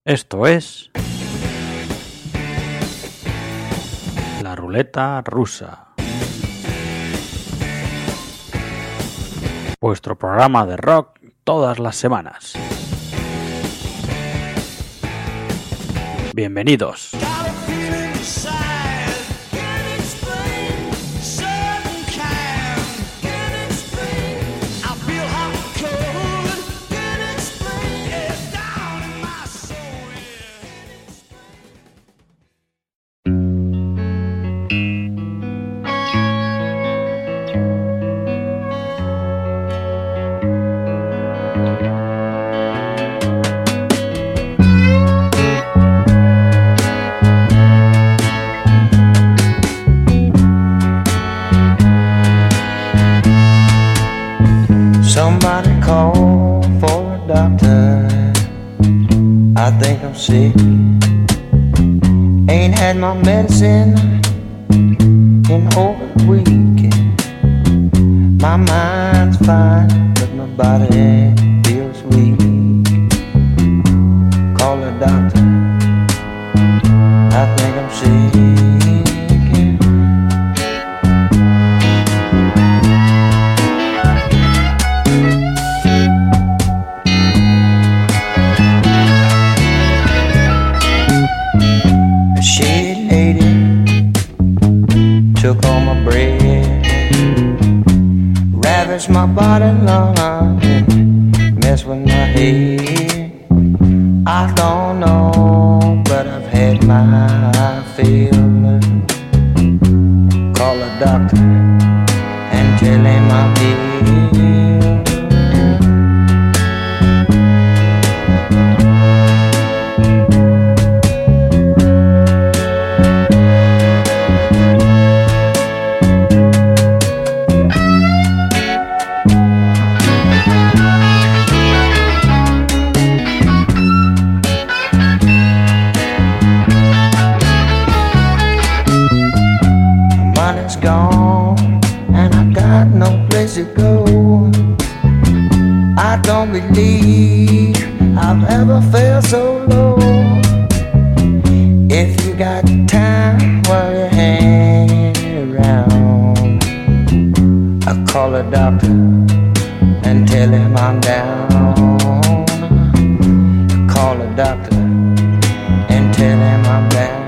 Esto es la ruleta rusa, vuestro programa de rock todas las semanas. Bienvenidos. Somebody call for a doctor. I think I'm sick. Ain't had my medicine in over a week. My mind's fine, but my body feels weak. Call a doctor. I think I'm sick. Took all my bread, ravaged my body long, and messed with my head. I don't know, but I've had my fill. Call a doctor and tell him I'm ill. Gone, and I got no place to go. I don't believe I've ever felt so low. If you got time while you're hanging around, I'll call a doctor and tell him I'm down. I'll call a doctor and tell him I'm down.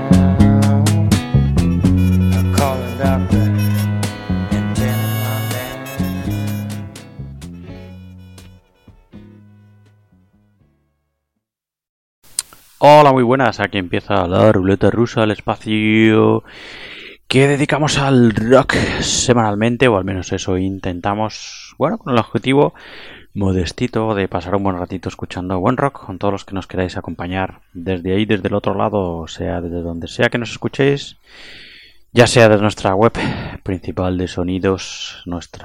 Hola, muy buenas, aquí empieza la ruleta rusa, el espacio que dedicamos al rock semanalmente, o al menos eso intentamos, bueno, con el objetivo modestito de pasar un buen ratito escuchando buen rock con todos los que nos queráis acompañar desde ahí, desde el otro lado, o sea, desde donde sea que nos escuchéis, ya sea desde nuestra web principal de sonidos,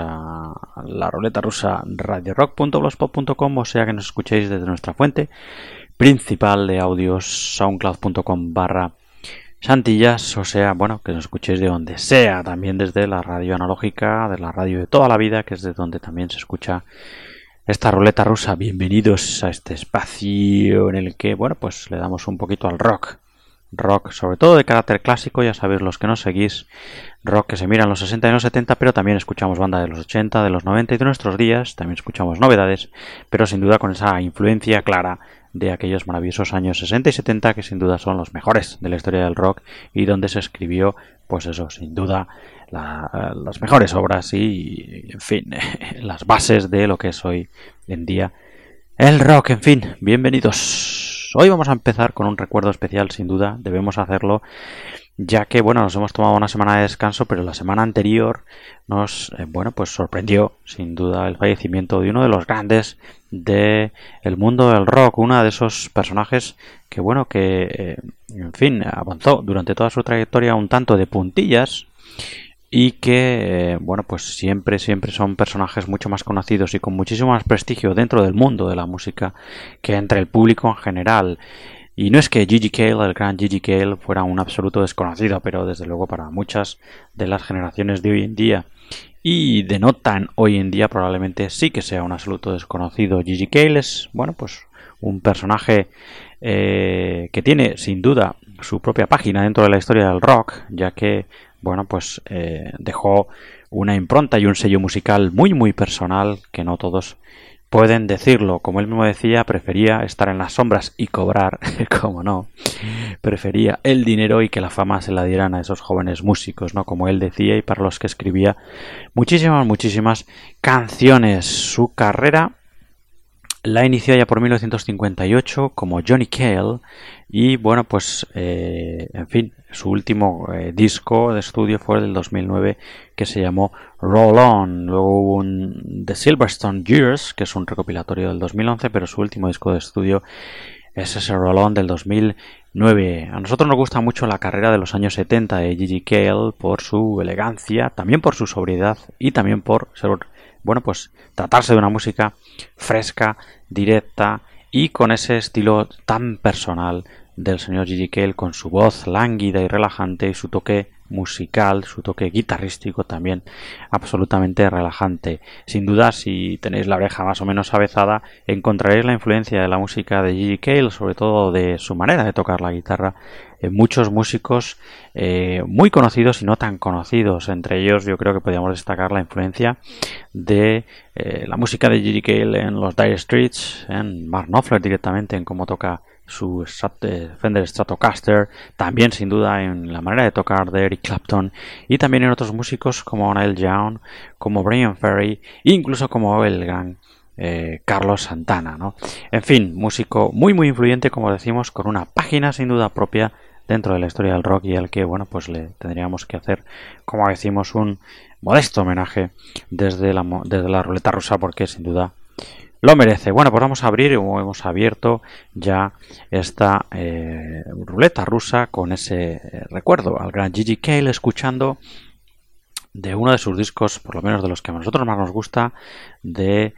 la ruleta rusa radiorock.blogspot.com, o sea que nos escuchéis desde nuestra fuente principal de audios soundcloud.com/Santillas, o sea, bueno, que nos escuchéis de donde sea, también desde la radio analógica, de la radio de toda la vida, que es de donde también se escucha esta ruleta rusa. Bienvenidos a este espacio en el que, bueno, pues le damos un poquito al rock sobre todo de carácter clásico, ya sabéis los que nos seguís, rock que se mira en los 60 y en los 70, pero también escuchamos banda de los 80, de los 90 y de nuestros días, también escuchamos novedades, pero sin duda con esa influencia clara de aquellos maravillosos años 60 y 70 que sin duda son los mejores de la historia del rock y donde se escribió, pues eso, sin duda, las mejores obras y, en fin, las bases de lo que es hoy en día el rock. En fin, bienvenidos. Hoy vamos a empezar con un recuerdo especial, sin duda, debemos hacerlo, ya que, bueno, nos hemos tomado una semana de descanso, pero la semana anterior nos, pues sorprendió, sin duda, el fallecimiento de uno de los grandes del mundo del rock, uno de esos personajes que, bueno, en fin, avanzó durante toda su trayectoria un tanto de puntillas y que, bueno, pues siempre son personajes mucho más conocidos y con muchísimo más prestigio dentro del mundo de la música que entre el público en general. Y no es que Gigi Cale, el gran Gigi Cale, fuera un absoluto desconocido, pero desde luego para muchas de las generaciones de hoy en día. y de no tan hoy en día probablemente sí que sea un absoluto desconocido. Gigi Cale es, bueno, pues un personaje que tiene sin duda su propia página dentro de la historia del rock, ya que, bueno, pues dejó una impronta y un sello musical muy muy personal que no todos pueden decirlo. Como él mismo decía, prefería estar en las sombras y cobrar, como no, prefería el dinero y que la fama se la dieran a esos jóvenes músicos, ¿no? Como él decía, y para los que escribía muchísimas canciones. Su carrera la inició ya por 1958 como Johnny Cale y, bueno, pues en fin, su último disco de estudio fue del 2009, que se llamó Roll On. Luego hubo un The Silverstone Years, que es un recopilatorio del 2011, pero su último disco de estudio es ese Roll On del 2009. A nosotros nos gusta mucho la carrera de los años 70 de Gigi Cale por su elegancia, también por su sobriedad y también por ser, bueno, pues tratarse de una música fresca, directa y con ese estilo tan personal del señor Gigi Cale, con su voz lánguida y relajante y su toque musical, su toque guitarrístico también absolutamente relajante. Sin duda, si tenéis la oreja más o menos avezada, encontraréis la influencia de la música de Gigi Cale, sobre todo de su manera de tocar la guitarra, en muchos músicos muy conocidos y no tan conocidos. Entre ellos yo creo que podríamos destacar la influencia de la música de Gigi Cale en los Dire Straits, en Mark Knopfler directamente, en cómo toca su Fender Stratocaster, también sin duda en la manera de tocar de Eric Clapton y también en otros músicos como Neil Young, como Bryan Ferry e incluso como el gran Carlos Santana, ¿no? En fin, músico muy muy influyente, como decimos, con una página sin duda propia dentro de la historia del rock y al que, bueno, pues le tendríamos que hacer, como decimos, un modesto homenaje desde la ruleta rusa, porque sin duda lo merece. Bueno, pues vamos a abrir, o hemos abierto ya esta ruleta rusa con ese recuerdo al gran Gigi Cale, escuchando de uno de sus discos, por lo menos de los que a nosotros más nos gusta, de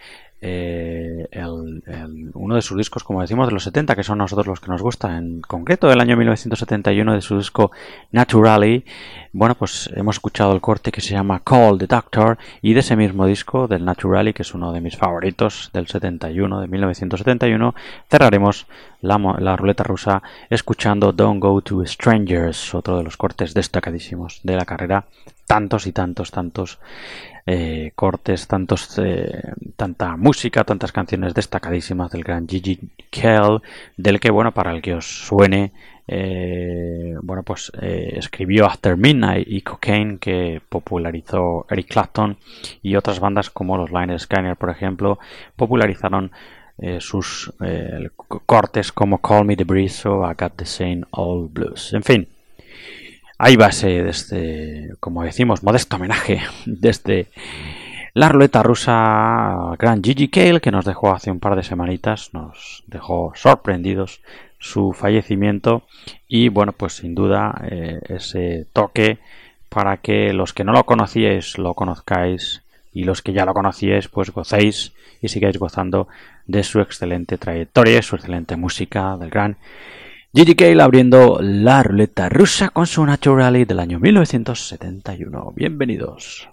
uno de sus discos, como decimos, de los 70, que son nosotros los que nos gusta, en concreto del año 1971, de su disco Naturally. Bueno, pues hemos escuchado el corte que se llama Call the Doctor, y de ese mismo disco, del Naturally, que es uno de mis favoritos, del 71, de 1971, cerraremos la ruleta rusa escuchando Don't Go to Strangers, otro de los cortes destacadísimos de la carrera. Tantos y tantos cortes, tanta música, tantas canciones destacadísimas del gran Gigi Cale, del que, bueno, para el que os suene, bueno, pues escribió After Midnight y Cocaine, que popularizó Eric Clapton, y otras bandas como los Lynyrd Skynyrd, por ejemplo, popularizaron sus cortes como Call Me the Breeze o I Got the Same Old Blues. En fin, ahí va ese, como decimos, modesto homenaje desde la ruleta rusa al gran Gigi Cale, que nos dejó hace un par de semanitas, nos dejó sorprendidos su fallecimiento, y bueno, pues sin duda ese toque para que los que no lo conocíais lo conozcáis, y los que ya lo conocíais pues gocéis y sigáis gozando de su excelente trayectoria, su excelente música del gran Gigi Cale, abriendo la ruleta rusa con su Naturally del año 1971. Bienvenidos.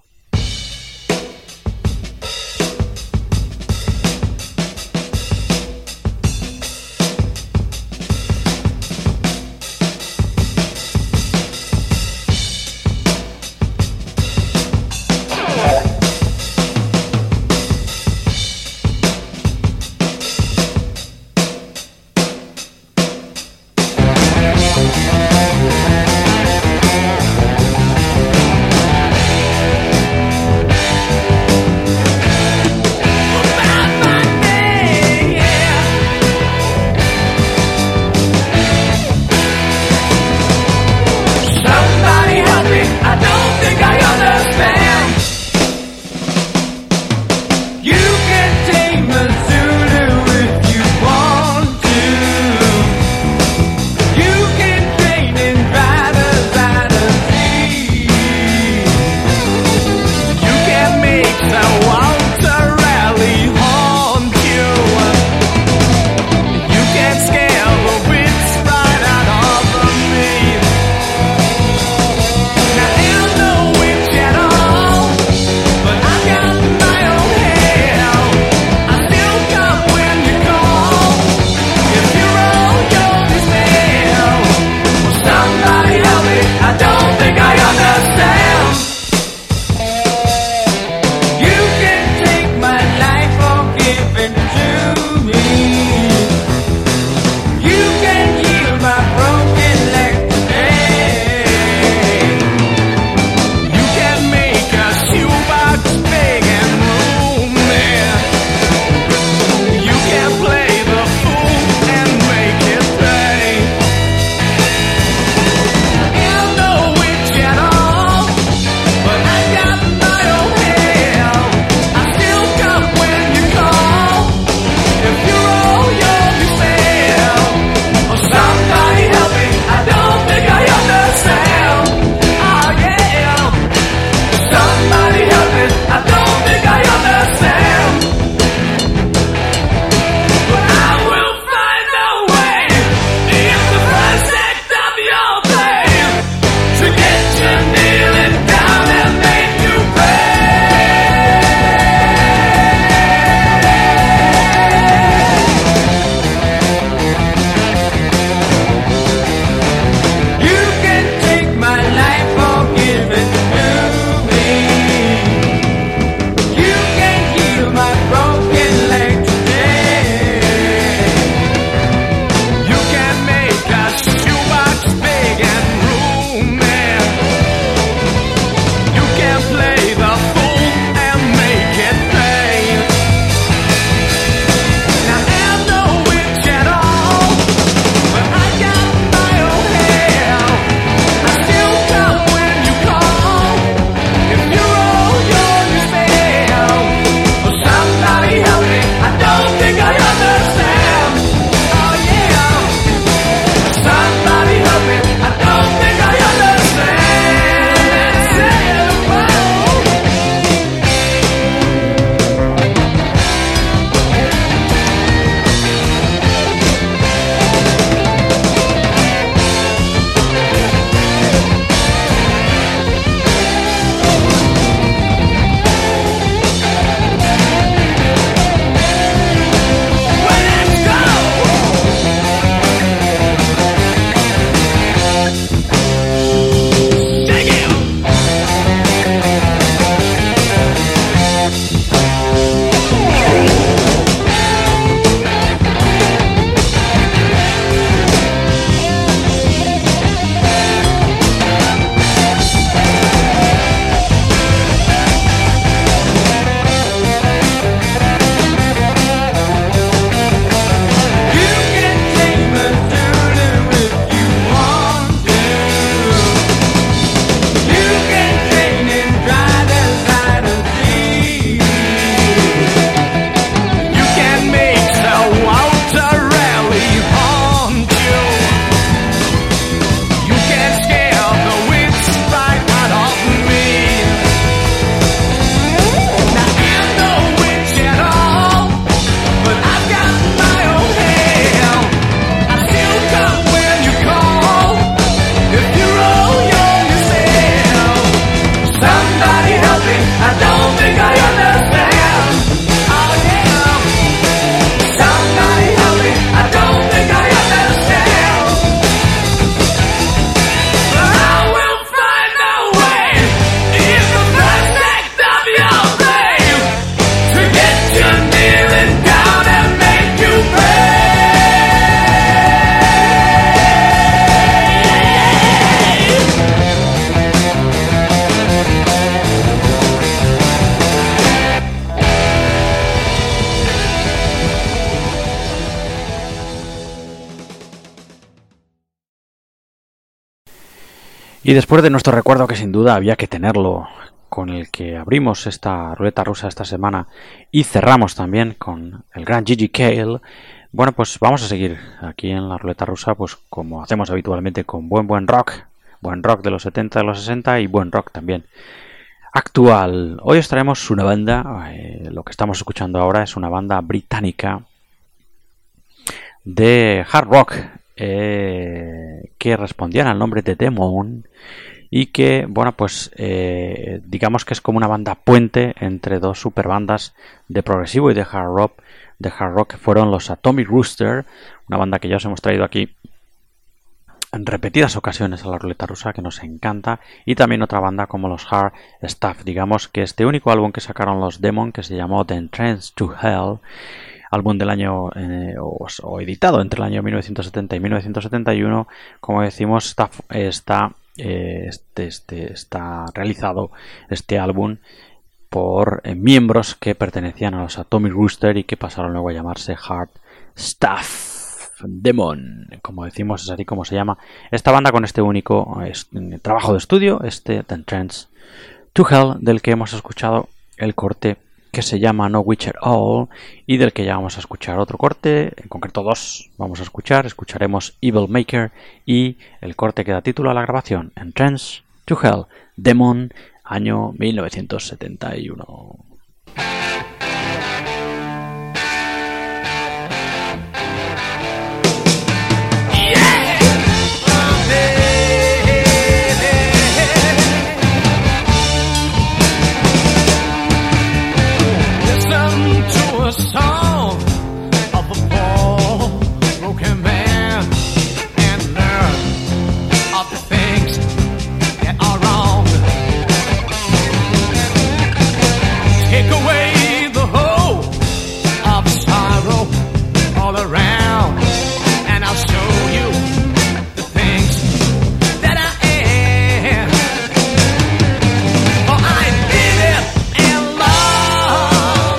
Y después de nuestro recuerdo, que sin duda había que tenerlo, con el que abrimos esta ruleta rusa esta semana y cerramos también con el gran Gigi Cale, bueno, pues vamos a seguir aquí en la ruleta rusa, pues como hacemos habitualmente, con buen rock de los 70, de los 60 y buen rock también actual. Hoy os traemos una banda, lo que estamos escuchando ahora es una banda británica de hard rock, que respondían al nombre de Demon y que, bueno, pues digamos que es como una banda puente entre dos superbandas de progresivo y de hard rock, que fueron los Atomic Rooster, una banda que ya os hemos traído aquí en repetidas ocasiones a la ruleta rusa, que nos encanta, y también otra banda como los Hard Stuff. Digamos que este único álbum que sacaron los Demon, que se llamó The Entrance to Hell, álbum del año o editado entre el año 1970 y 1971, como decimos, está realizado este álbum por miembros que pertenecían a los Atomic Rooster y que pasaron luego a llamarse Hard Stuff. Demon, como decimos, es así como se llama esta banda, con este único trabajo de estudio, The Entrance to Hell, del que hemos escuchado el corte que se llama No Witch at All, y del que ya vamos a escuchar otro corte, en concreto dos vamos a escucharemos Evil Maker y el corte que da título a la grabación, Entrance to Hell, Demon, año 1971. A song of a poor, broken man, and learn of the things that are wrong. Take away the whole of sorrow all around, and I'll show you the things that I am. For I did it and love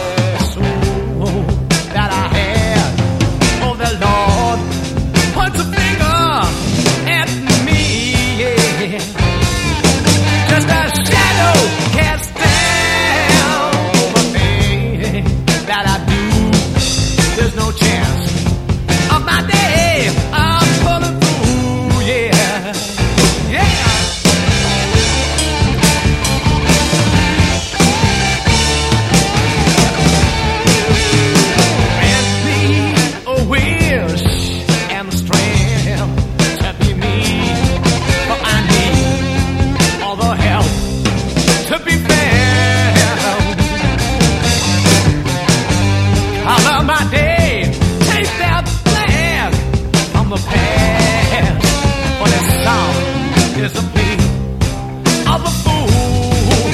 that I had. Oh, the Lord points a finger at me, yeah. Just a shadow cast down over me that I do. There's no chance of my day I'm pulling through, yeah, yeah. Grant me a wish and the strength to be me, for I need all the help to be found. Color my day, take that flag from the past, for this song is a plea of a fool.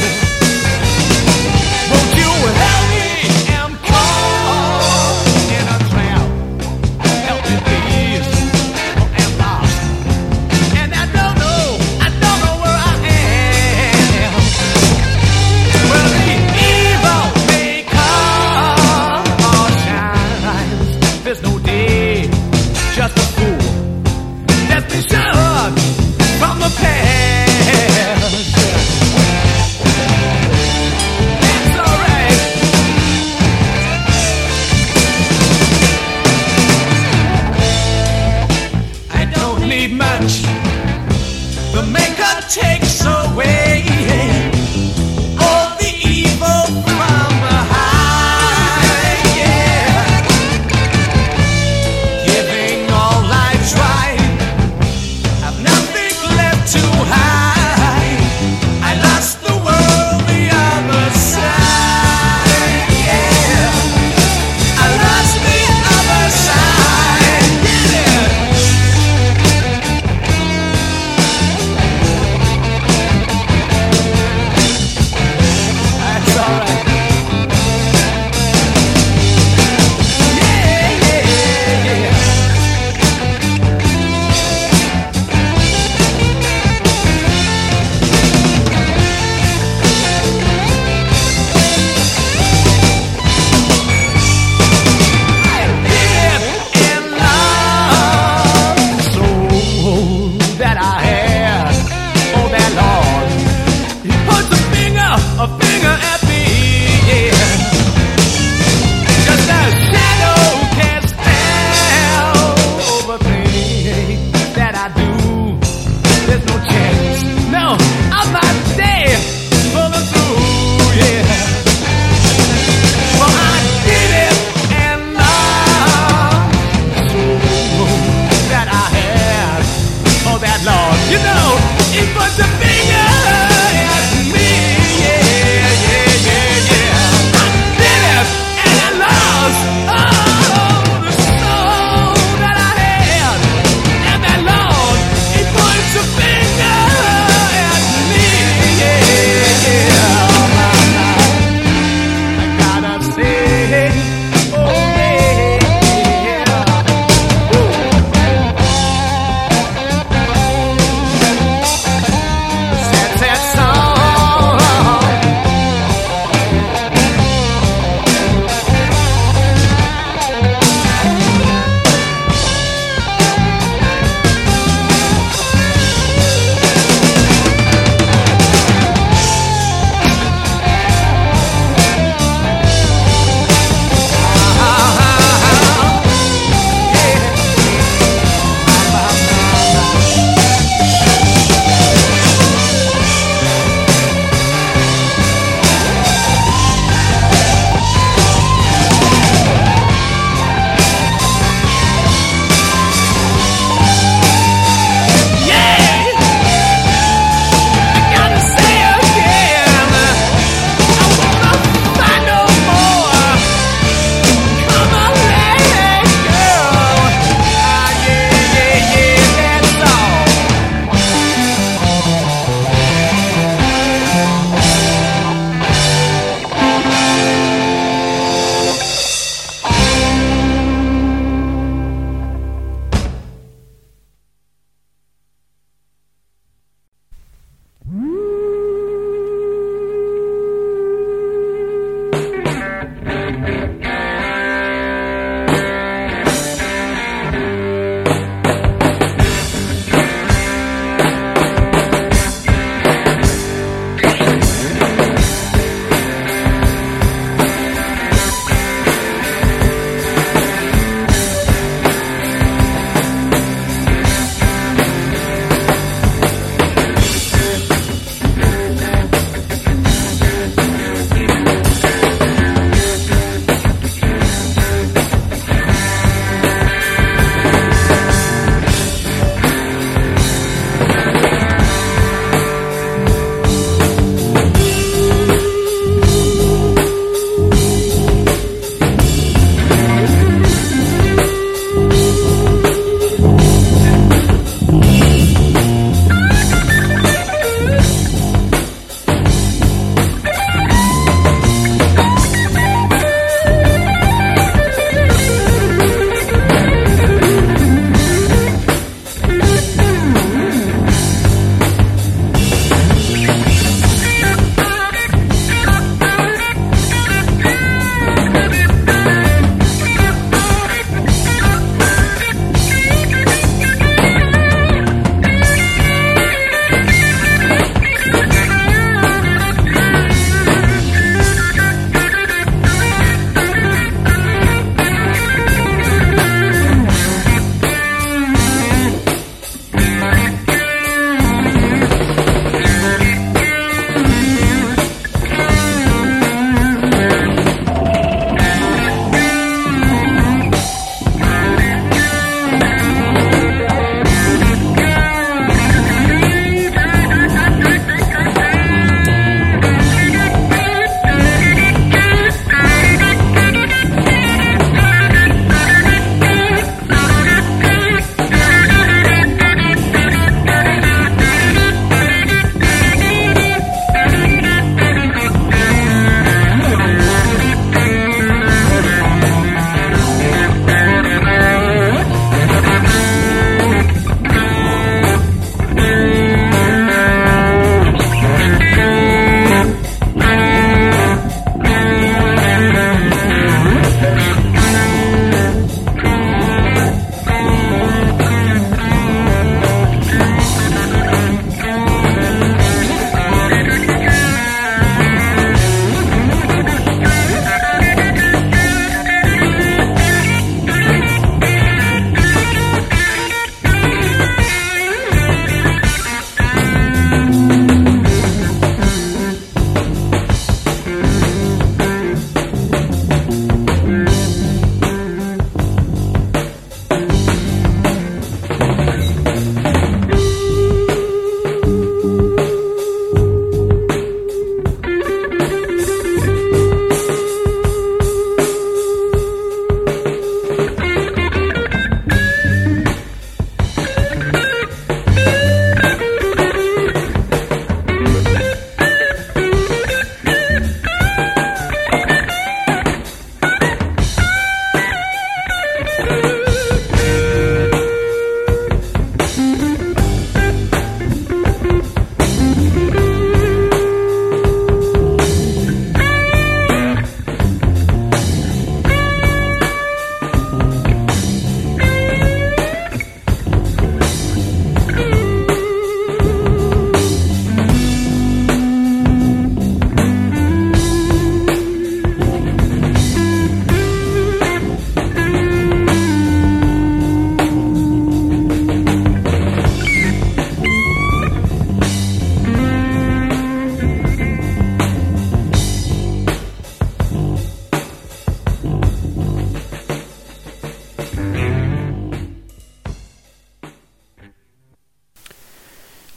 Won't you help me? I'm caught in a trap. Help me, please. Oh, I'm lost, and I don't know where I am. Well, the evil may come or shines. There's no day, just a fool that's been shut from the past. That's alright. I don't need much. The Maker takes away all the evil from behind, yeah. Giving all I tried, I've nothing left to hide. I lost the world the other side, yeah. I lost the other side, yeah.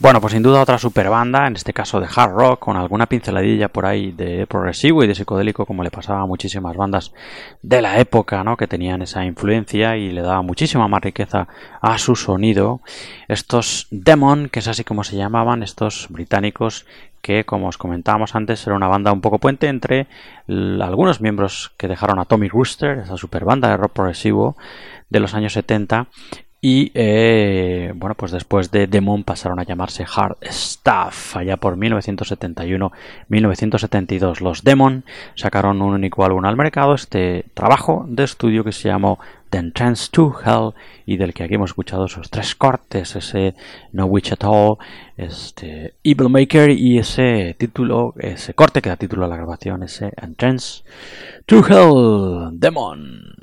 Bueno, pues sin duda otra super banda, en este caso de hard rock, con alguna pinceladilla por ahí de progresivo y de psicodélico, como le pasaba a muchísimas bandas de la época, ¿no? Que tenían esa influencia y le daba muchísima más riqueza a su sonido. Estos Demon, que es así como se llamaban, estos británicos que, como os comentábamos antes, era una banda un poco puente entre algunos miembros que dejaron a Tommy Rooster, esa super banda de rock progresivo de los años 70, y bueno, pues después de Demon pasaron a llamarse Hard Stuff. Allá por 1971-1972 los Demon sacaron un único álbum al mercado, este trabajo de estudio que se llamó The Entrance to Hell, y del que aquí hemos escuchado esos 3 cortes, ese No Witch at All, este Evil Maker y ese título, ese corte que da título a la grabación, ese Entrance to Hell, Demon.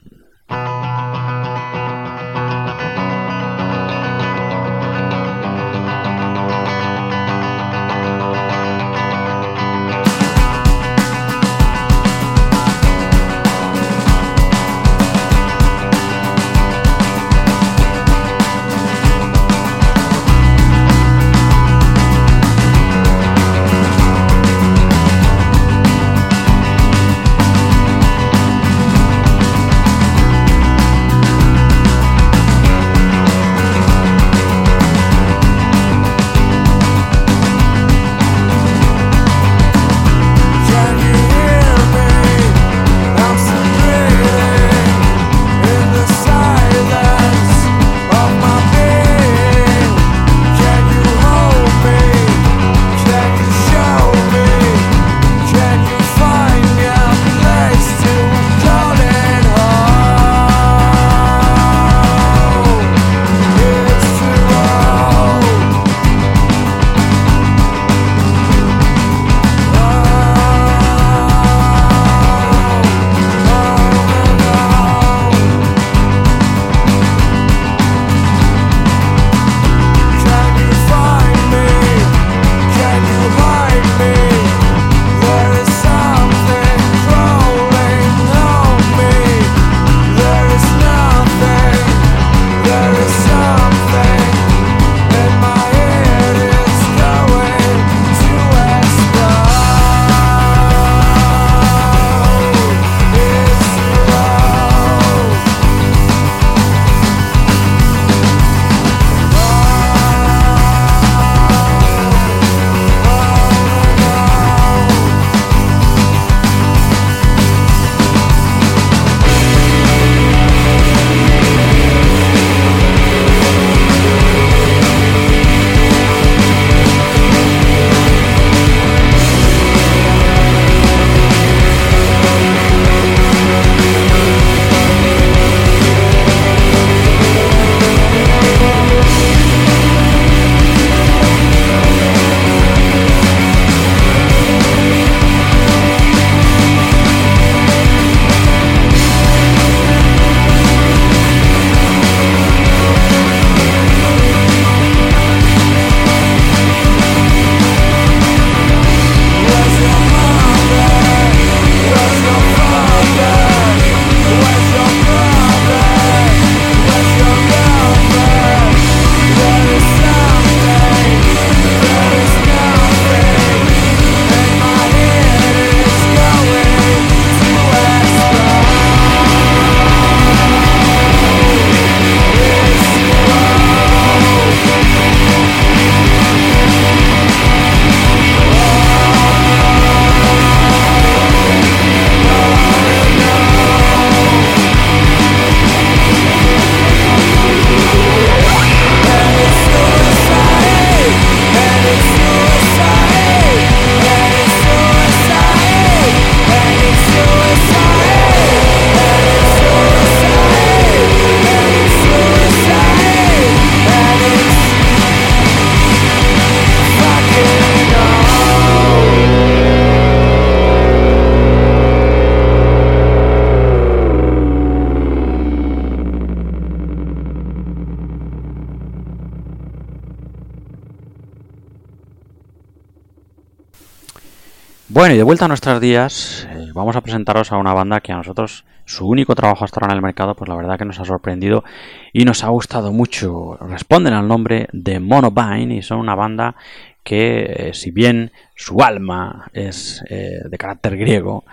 Bueno, y de vuelta a nuestros días, vamos a presentaros a una banda que a nosotros, su único trabajo hasta ahora en el mercado, pues la verdad que nos ha sorprendido y nos ha gustado mucho. Responden al nombre de Monovine y son una banda que, si bien su alma es de carácter griego,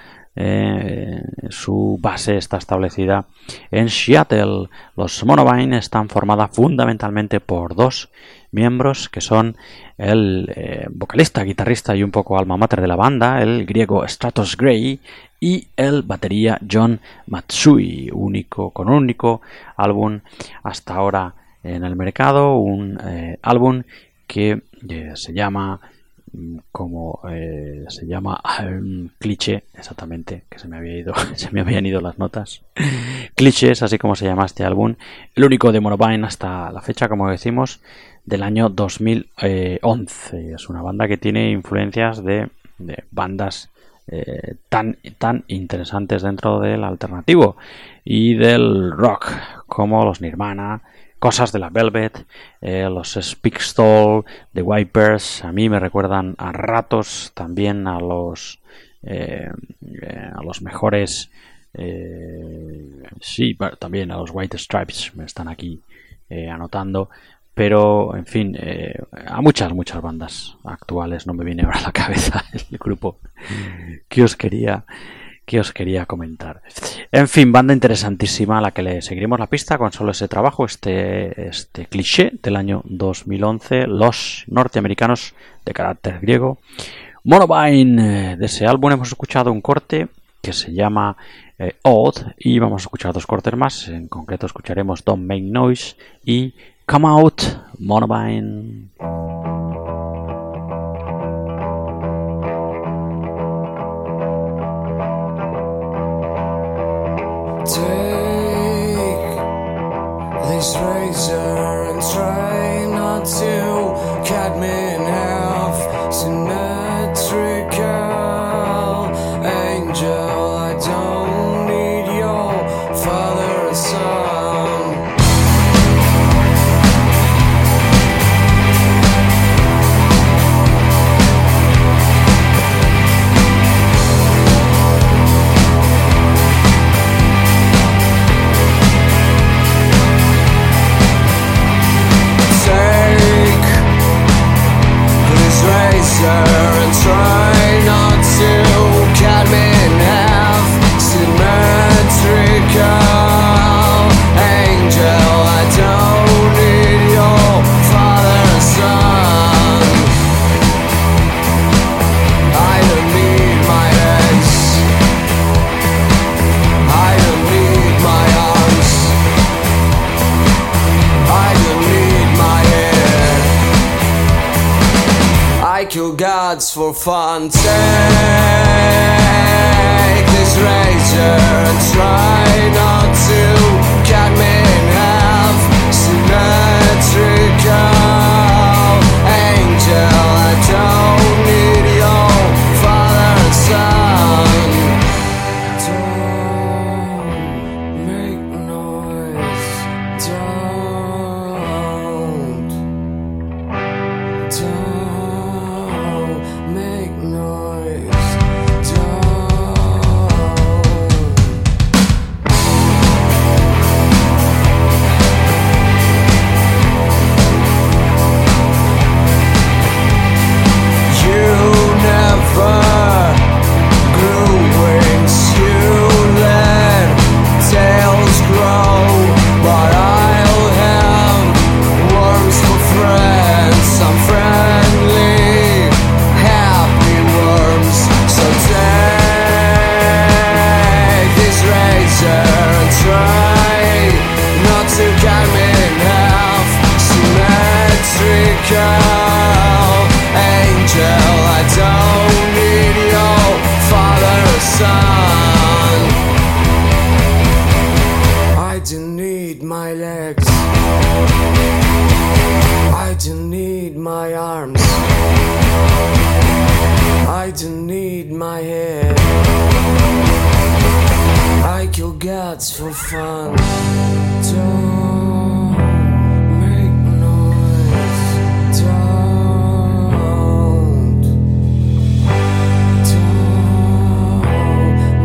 su base está establecida en Seattle. Los Monovine están formadas fundamentalmente por dos miembros que son el vocalista, guitarrista y un poco alma mater de la banda, el griego Stratos Gray, y el batería John Matsui, con un único álbum hasta ahora en el mercado, un álbum que se llama Cliché, exactamente, que se me habían ido las notas. Clichés, así como se llama este álbum, el único de Monovine hasta la fecha, como decimos, del año 2011. Es una banda que tiene influencias de bandas tan interesantes dentro del alternativo y del rock, como los Nirvana, cosas de la Velvet, los Speakstall, The Wipers. A mí me recuerdan a ratos también a los mejores, también a los White Stripes, me están aquí anotando. Pero, en fin, a muchas bandas actuales no me viene ahora a la cabeza el grupo que os quería comentar. En fin, banda interesantísima a la que le seguiremos la pista con solo ese trabajo, este Cliché del año 2011, los norteamericanos de carácter griego. Monovine, de ese álbum hemos escuchado un corte que se llama Odd, y vamos a escuchar dos cortes más. En concreto escucharemos Don't Make Noise y Come Out, Monovine. Take this razor and try not to cut me in half. Symmetrical angel, I don't need your father and son. And try not to cut me in half. Symmetrical angel, I don't need your father and son. I don't need my legs, I don't need my arms, I don't need my hair. I kill gods for fun. Take this razor and try not to cut me in half. Symmetrical angel, I don't need your father and son. Don't make noise. Don't make noise. You never grew wings. You let tails grow, but I'll have worms for friends. I'm friendly, happy worms. So take this razor and try not to cut me in half. Symmetrical angel, I don't need your father or son. I don't need my legs, I don't need my arms, I don't need my head. I kill gods for fun. Don't make noise. Don't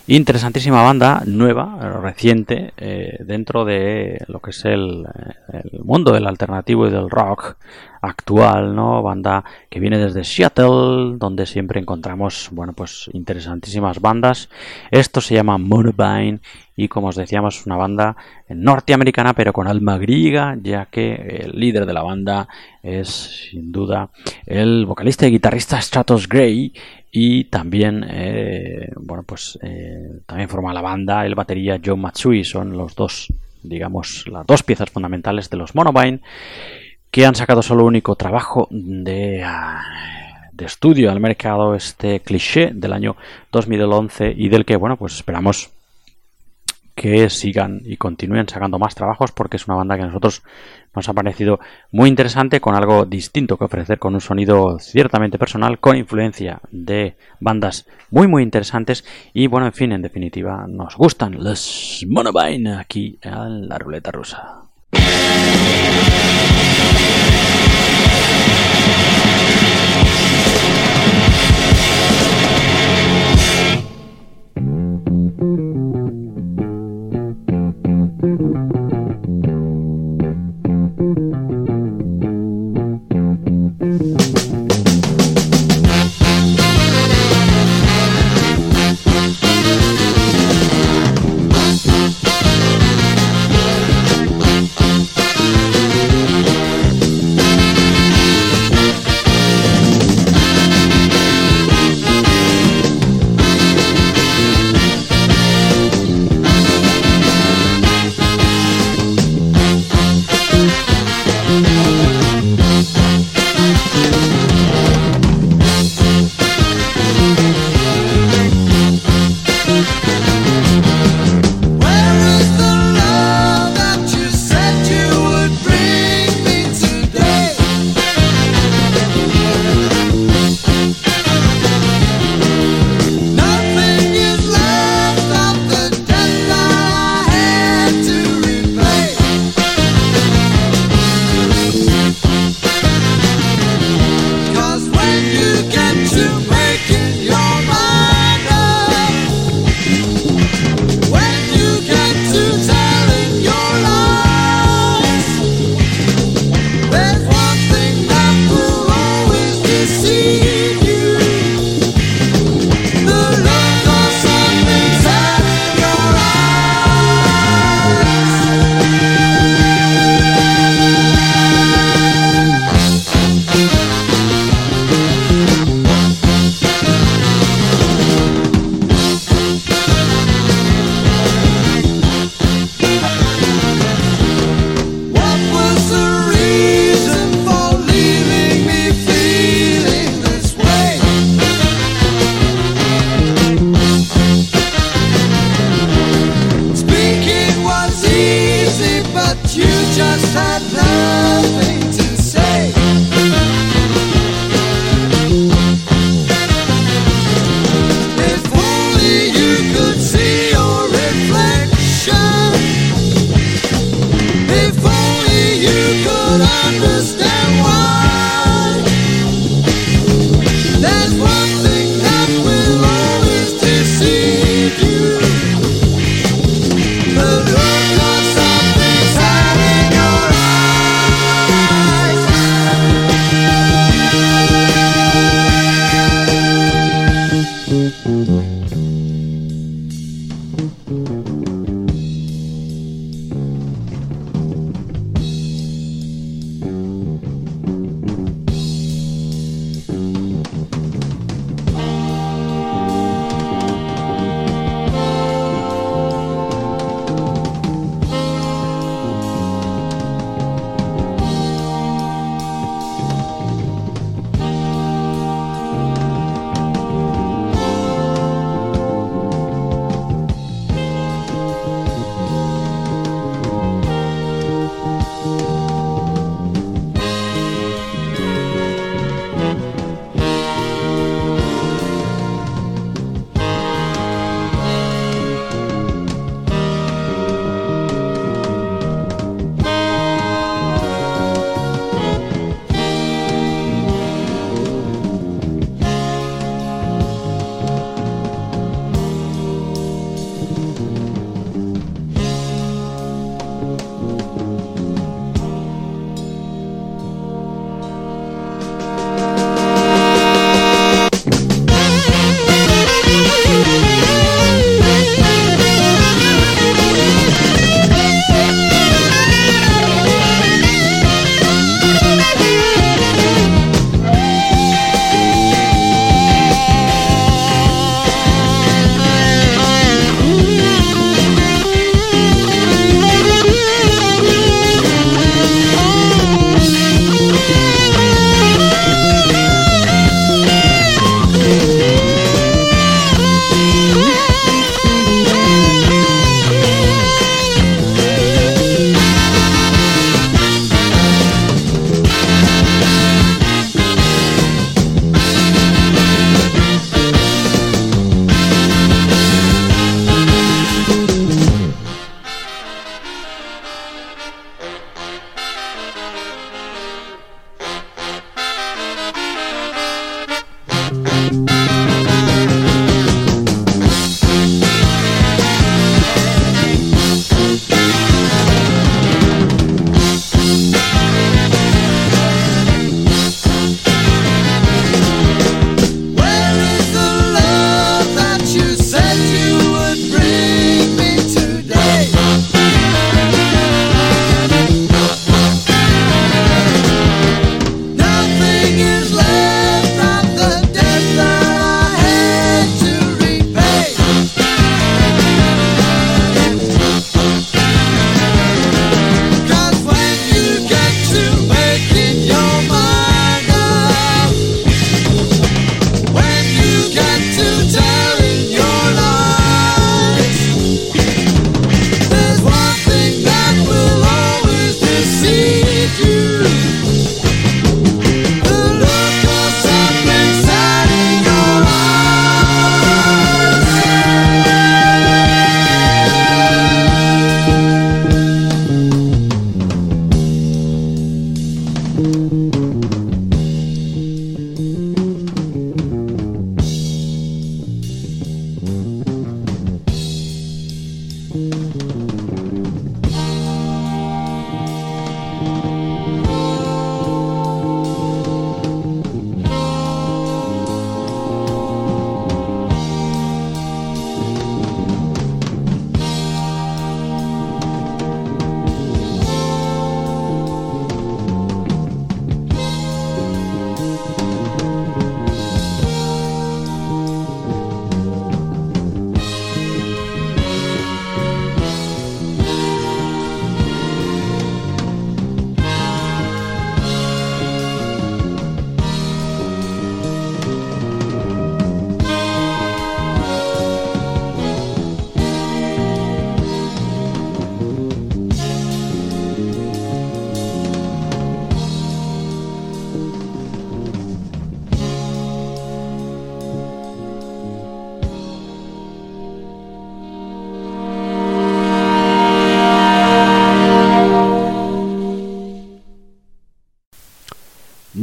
Interesantísima banda, nueva, reciente, dentro de lo que es el mundo del alternativo y del rock actual, ¿no? Banda que viene desde Seattle, donde siempre encontramos, bueno, pues interesantísimas bandas. Esto se llama Monobind y, como os decíamos, una banda norteamericana pero con alma griega, ya que el líder de la banda es sin duda el vocalista y guitarrista Stratos Gray, y también también forma la banda el batería Joe Matsui. Son los dos, digamos, las dos piezas fundamentales de los Monobind, que han sacado solo único trabajo de estudio al mercado, este Cliché, del año 2011, y del que, bueno, pues esperamos que sigan y continúen sacando más trabajos, porque es una banda que a nosotros nos ha parecido muy interesante, con algo distinto que ofrecer, con un sonido ciertamente personal, con influencia de bandas muy muy interesantes, y bueno, en fin, en definitiva, nos gustan los Monobind aquí en la ruleta rusa.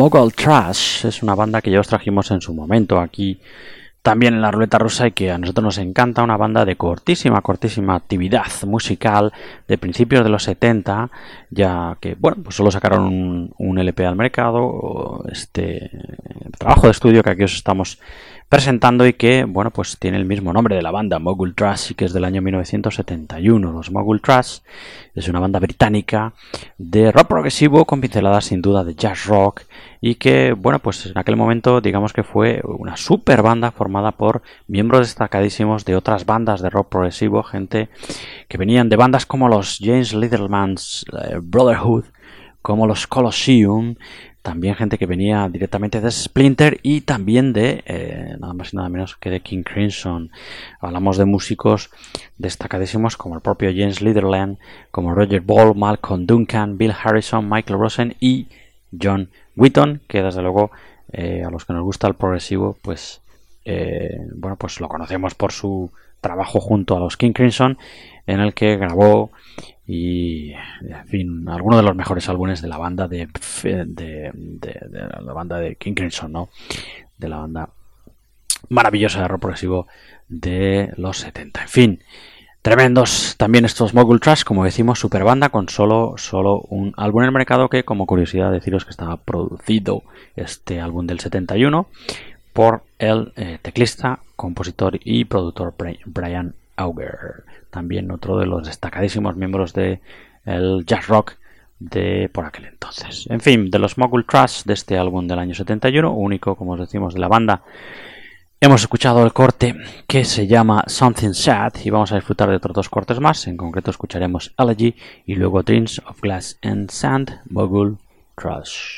Mogul Trash es una banda que ya os trajimos en su momento aquí también en la Ruleta Rusa y que a nosotros nos encanta, una banda de cortísima actividad musical de principios de los 70, ya que, bueno, pues solo sacaron un LP al mercado, trabajo de estudio que aquí os estamos presentando y que, bueno, pues tiene el mismo nombre de la banda, Mogul Trash, y que es del año 1971. Los Mogul Trash es una banda británica de rock progresivo con pinceladas sin duda de jazz rock y que, bueno, pues en aquel momento digamos que fue una super banda formada por miembros destacadísimos de otras bandas de rock progresivo, gente que venían de bandas como los James Littleman's Brotherhood, como los Colosseum, también gente que venía directamente de Splinter y también de nada más y nada menos que de King Crimson. Hablamos de músicos destacadísimos como el propio James Littleman, como Roger Ball, Malcolm Duncan, Bill Harrison, Michael Rosen y John Wetton, que desde luego a los que nos gusta el progresivo, pues bueno, pues lo conocemos por su trabajo junto a los King Crimson, en el que grabó y, en fin, algunos de los mejores álbumes de la banda de la banda de King Crimson, ¿no? De la banda maravillosa de rock progresivo de los 70. En fin, tremendos también estos Mogul Trash, como decimos, super banda con solo un álbum en el mercado, que como curiosidad deciros que estaba producido este álbum del 71 por el teclista, compositor y productor Brian Auger, también otro de los destacadísimos miembros de el jazz rock de por aquel entonces. En fin, de los Mogul Trash de este álbum del año 71, único, como os decimos, de la banda, hemos escuchado el corte que se llama Something Sad y vamos a disfrutar de otros dos cortes más. En concreto escucharemos Elegy y luego Dreams of Glass and Sand, Mogul Trash.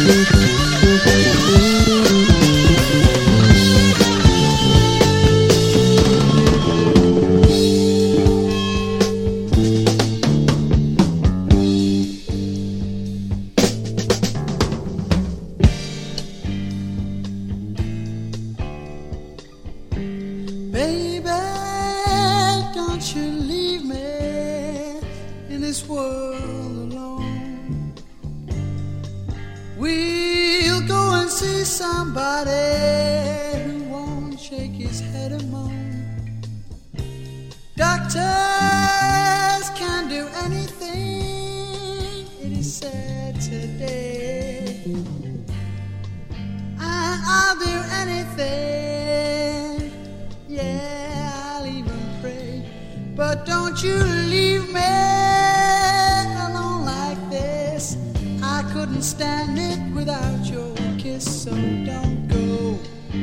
Baby, don't you leave me in this world alone. We'll go and see somebody who won't shake his head and moan. Doctors can't do anything, it is said today. And I'll do anything, yeah, I'll even pray. But don't you leave me alone like this. I couldn't stand it without your kiss, so don't go.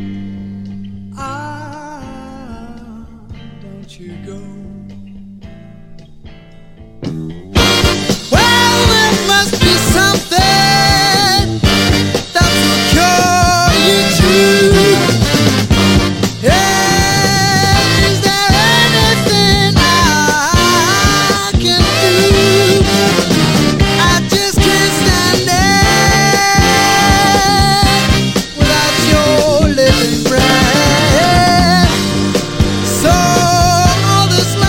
Ah, don't you go. Well, there must be something that will cure you too. Yeah, is there anything I can do? I just can't stand it without your living breath. So all this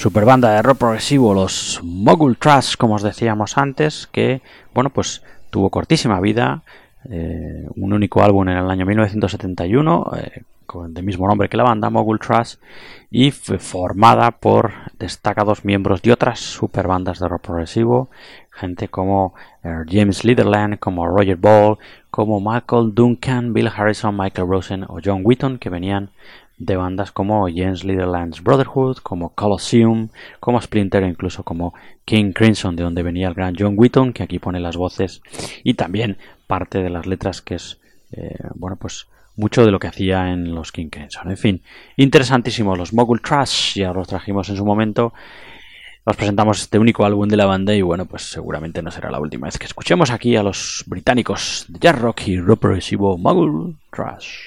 superbanda de rock progresivo, los Mogul Trash, como os decíamos antes, que, bueno, pues tuvo cortísima vida, un único álbum en el año 1971, con el mismo nombre que la banda, Mogul Trash, y fue formada por destacados miembros de otras superbandas de rock progresivo, gente como James Leatherland, como Roger Ball, como Michael Duncan, Bill Harrison, Michael Rosen o John Wetton, que venían de bandas como James Leatherland's Brotherhood, como Colosseum, como Splinter e incluso como King Crimson, de donde venía el gran John Wetton, que aquí pone las voces y también parte de las letras, que es, bueno, pues mucho de lo que hacía en los King Crimson. En fin, interesantísimos los Mogul Trash, ya los trajimos en su momento. Os presentamos este único álbum de la banda y bueno, pues seguramente no será la última vez que escuchemos aquí a los británicos de jazz rock y rock progresivo Mogul Trash.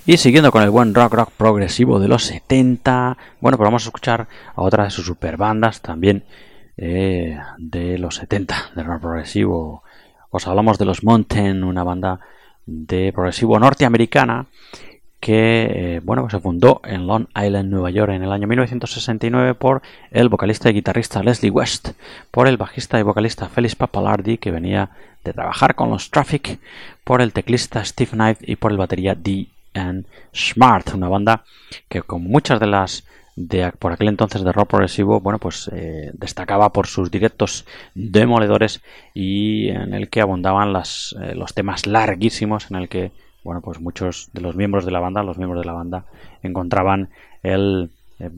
Y siguiendo con el buen rock progresivo de los 70, bueno, pues vamos a escuchar a otra de sus super bandas también de los 70, de rock progresivo. Os hablamos de los Mountain, una banda de progresivo norteamericana que bueno, pues se fundó en Long Island, Nueva York, en el año 1969 por el vocalista y guitarrista Leslie West, por el bajista y vocalista Felix Pappalardi, que venía de trabajar con los Traffic, por el teclista Steve Knight y por el batería D. Smart, una banda que, con muchas de las por aquel entonces de rock progresivo, bueno, pues destacaba por sus directos demoledores y en el que abundaban los temas larguísimos, en el que, bueno, pues muchos de los miembros de la banda encontraban el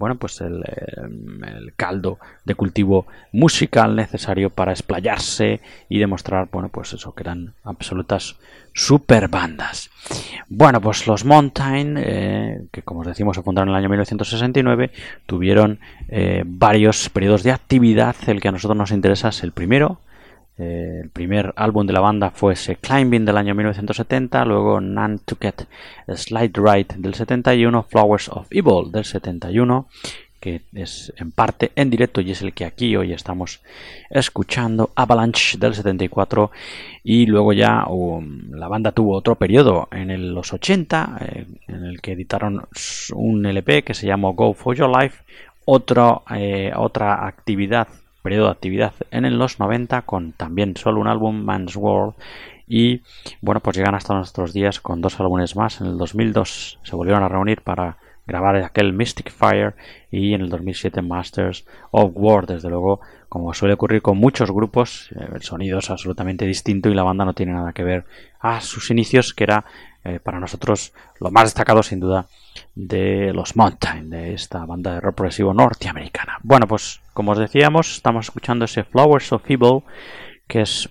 caldo de cultivo musical necesario para explayarse y demostrar, bueno, pues eso, que eran absolutas super bandas. Bueno, pues los Mountain, que como os decimos se fundaron en el año 1969, tuvieron varios periodos de actividad. El que a nosotros nos interesa es el primero. El primer álbum de la banda fue ese Climbing del año 1970, luego Nantucket Slide Ride del 71, Flowers of Evil del 71, que es en parte en directo y es el que aquí hoy estamos escuchando, Avalanche del 74, y luego ya la banda tuvo otro periodo en los 80 en el que editaron un LP que se llamó Go For Your Life, otra periodo de actividad en los 90 con también solo un álbum, Man's World, y bueno, pues llegan hasta nuestros días con 2 álbumes más. En el 2002 se volvieron a reunir para grabar aquel Mystic Fire y en el 2007 Masters of War. Desde luego, como suele ocurrir con muchos grupos, el sonido es absolutamente distinto y la banda no tiene nada que ver a sus inicios, que era para nosotros lo más destacado sin duda de los Mountain, de esta banda de rock progresivo norteamericana. Bueno, pues como os decíamos, estamos escuchando ese Flowers of Evil, que es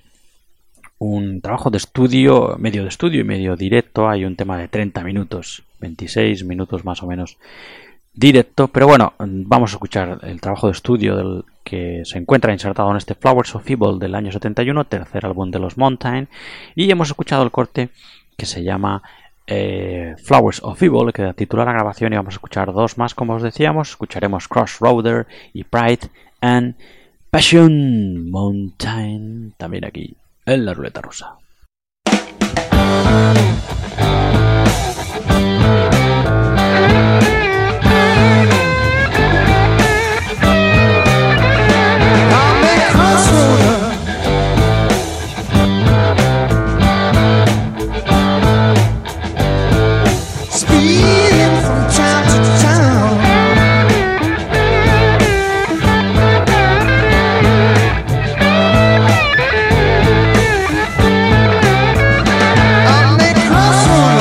un trabajo de estudio y medio directo. Hay un tema de 30 minutos, 26 minutos más o menos directo, pero bueno, vamos a escuchar el trabajo de estudio del que se encuentra insertado en este Flowers of Evil del año 71, tercer álbum de los Mountain, y hemos escuchado el corte que se llama Flowers of Evil, que da título a la grabación, y vamos a escuchar 2 más, como os decíamos. Escucharemos Crossroader y Pride and Passion. Mountain, también aquí en la ruleta rusa. Crossroads.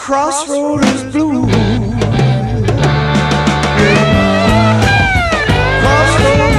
Crossroads blues. Crossroads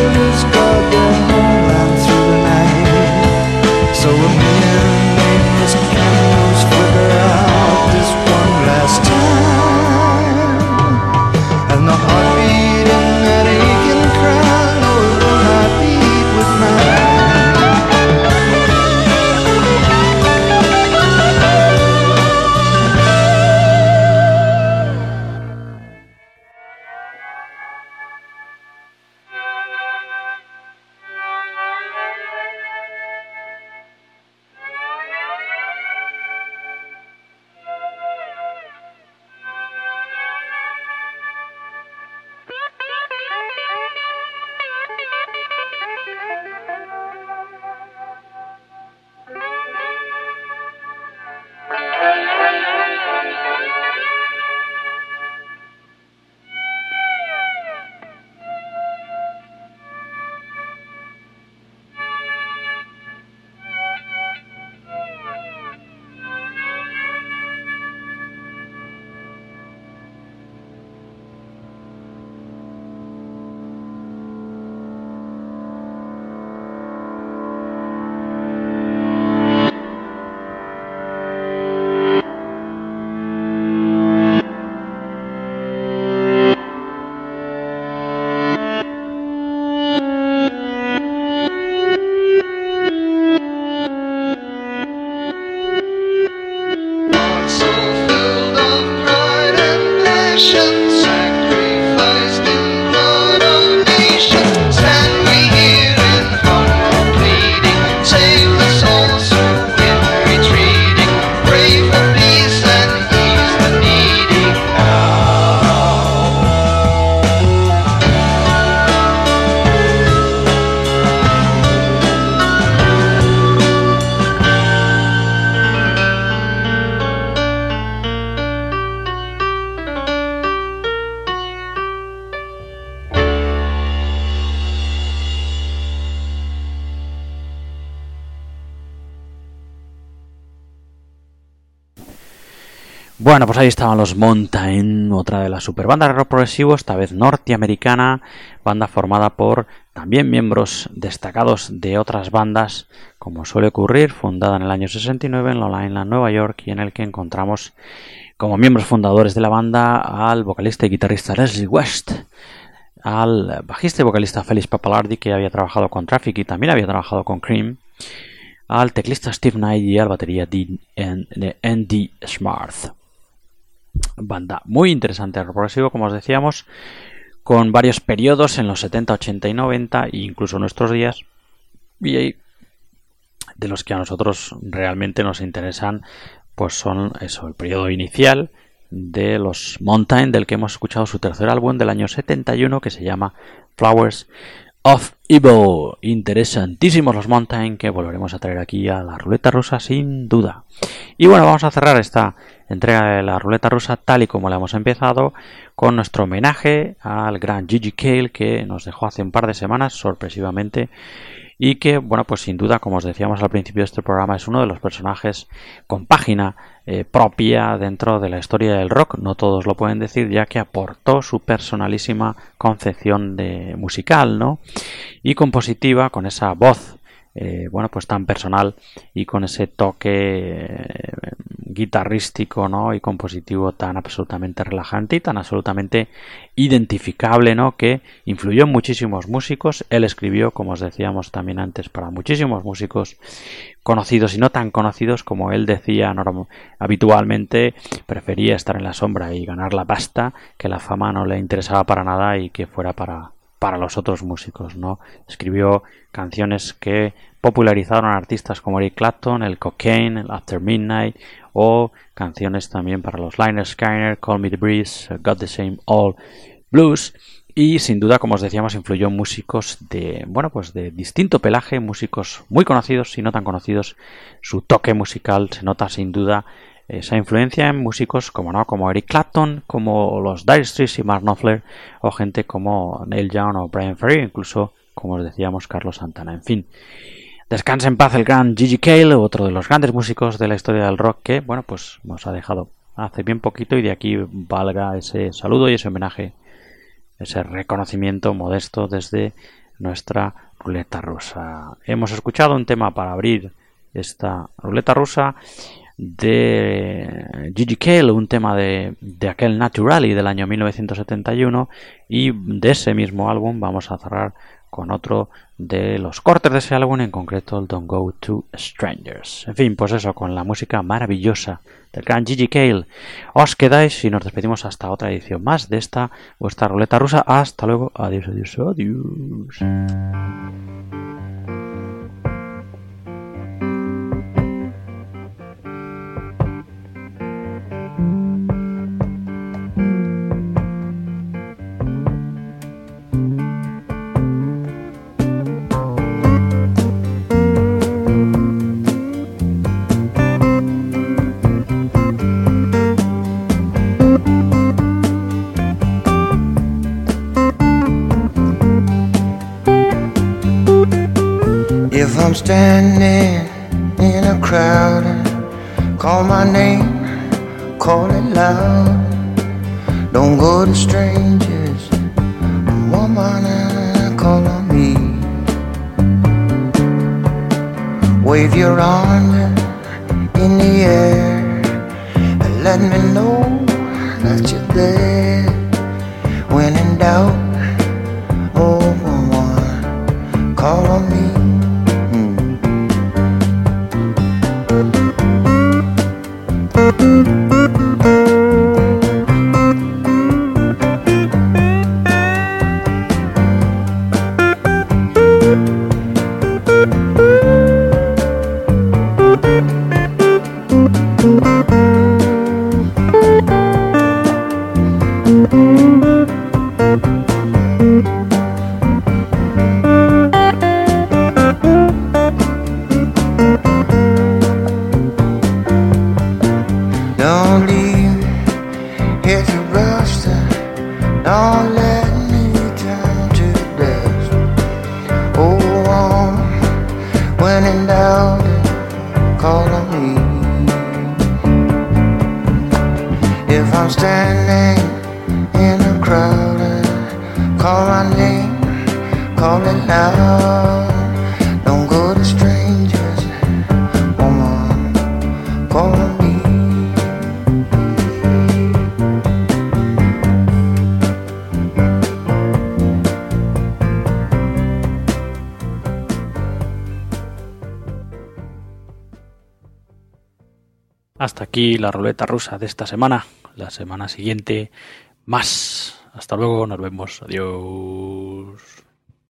his goddamn homeland through the night. So a million nameless candles flicker out this one last time, and the heartbeat in that aching crowd, oh, it will not beat with mine. Bueno, pues ahí estaban los Mountain, otra de las superbandas de rock progresivo, esta vez norteamericana, banda formada por también miembros destacados de otras bandas, como suele ocurrir, fundada en el año 69 en Long Island, Nueva York, y en el que encontramos como miembros fundadores de la banda al vocalista y guitarrista Leslie West, al bajista y vocalista Felix Pappalardi, que había trabajado con Traffic y también había trabajado con Cream, al teclista Steve Knight y al batería Andy Smart. Banda muy interesante de rock progresivo, como os decíamos, con varios periodos en los 70, 80 y 90 e incluso nuestros días, y de los que a nosotros realmente nos interesan pues son eso, el periodo inicial de los Mountain, del que hemos escuchado su tercer álbum del año 71, que se llama Flowers of Evil. Interesantísimos los Mountain, que volveremos a traer aquí a la ruleta rusa sin duda. Y bueno, vamos a cerrar esta entrega de la ruleta rusa tal y como la hemos empezado, con nuestro homenaje al gran Gigi Cale, que nos dejó hace un par de semanas sorpresivamente, y que, bueno, pues sin duda, como os decíamos al principio de este programa, es uno de los personajes con página propia dentro de la historia del rock. No todos lo pueden decir, ya que aportó su personalísima concepción de musical, ¿no? Y compositiva, con esa voz bueno, pues tan personal y con ese toque guitarrístico, ¿no? Y compositivo tan absolutamente relajante y tan absolutamente identificable, ¿no? Que influyó en muchísimos músicos. Él escribió, como os decíamos también antes, para muchísimos músicos conocidos y no tan conocidos. Como él decía habitualmente, prefería estar en la sombra y ganar la pasta, que la fama no le interesaba para nada y que fuera para los otros músicos, ¿no? Escribió canciones que popularizaron a artistas como Eric Clapton, el Cocaine, el After Midnight, o canciones también para los Lynyrd Skynyrd, Call Me the Breeze, Got the Same Old Blues. Y sin duda, como os decíamos, influyó en músicos de, bueno, pues de distinto pelaje, músicos muy conocidos y no tan conocidos. Su toque musical se nota sin duda esa influencia en músicos como Eric Clapton, como los Dire Straits y Mark Knopfler, o gente como Neil Young o Bryan Ferry, incluso, como os decíamos, Carlos Santana. En fin, descanse en paz el gran Gigi Cale, otro de los grandes músicos de la historia del rock, que, bueno, pues nos ha dejado hace bien poquito, y de aquí valga ese saludo y ese homenaje, ese reconocimiento modesto desde nuestra ruleta rusa. Hemos escuchado un tema para abrir esta ruleta rusa de Gigi Cale, un tema de aquel Naturally del año 1971, y de ese mismo álbum vamos a cerrar con otro de los cortes de ese álbum, en concreto el Don't Go to Strangers. En fin, pues eso, con la música maravillosa del gran Gigi Cale. Os quedáis y nos despedimos hasta otra edición más de esta vuestra ruleta rusa. Hasta luego. Adiós, adiós, adiós. If I'm standing in a crowd and call my name, call it loud. Don't go to strangers, woman, call on me. Wave your arms in the air and let me know that you're there. When in doubt, oh woman, call on me. Don't leave here to rust. Don't let me turn to dust. Oh, when in doubt, call on me. If I'm standing in a crowd, call my name, call it loud. Don't go to strangers, woman, call on me. Hasta aquí la ruleta rusa de esta semana. La semana siguiente más. Hasta luego, nos vemos. Adiós.